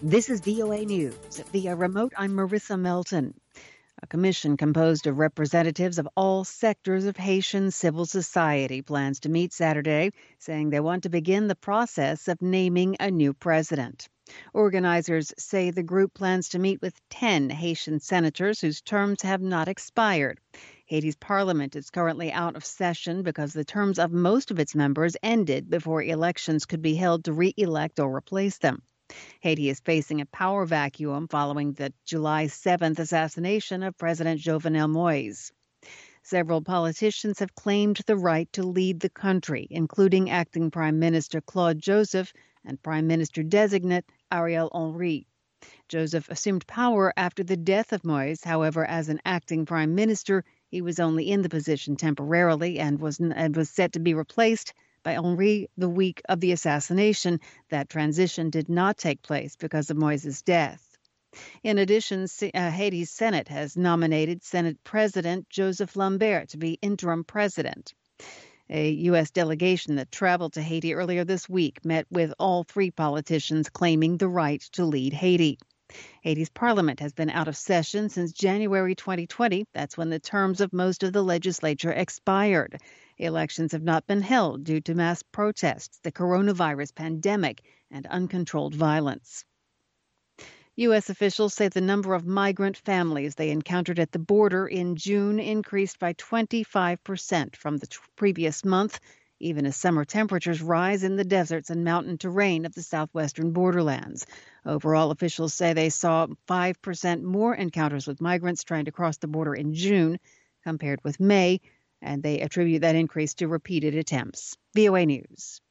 This is VOA News. Via remote, I'm Marissa Melton. A commission composed of representatives of all sectors of Haitian civil society plans to meet Saturday, saying they want to begin the process of naming a new president. Organizers say the group plans to meet with 10 Haitian senators whose terms have not expired. Haiti's parliament is currently out of session because the terms of most of its members ended before elections could be held to re-elect or replace them. Haiti is facing a power vacuum following the July 7th assassination of President Jovenel Moïse. Several politicians have claimed the right to lead the country, including acting Prime Minister Claude Joseph and Prime Minister-designate Ariel Henry. Joseph assumed power after the death of Moïse. However, as an acting prime minister, he was only in the position temporarily and was set to be replaced by Henry the week of the assassination. That transition did not take place because of Moïse's death. In addition, Haiti's Senate has nominated Senate President Joseph Lambert to be interim president. A U.S. delegation that traveled to Haiti earlier this week met with all three politicians claiming the right to lead Haiti. Haiti's parliament has been out of session since January 2020. That's when the terms of most of the legislature expired. Elections have not been held due to mass protests, the coronavirus pandemic, and uncontrolled violence. U.S. officials say the number of migrant families they encountered at the border in June increased by 25% from the previous month, even as summer temperatures rise in the deserts and mountain terrain of the southwestern borderlands. Overall, officials say they saw 5% more encounters with migrants trying to cross the border in June compared with May, and they attribute that increase to repeated attempts. VOA News.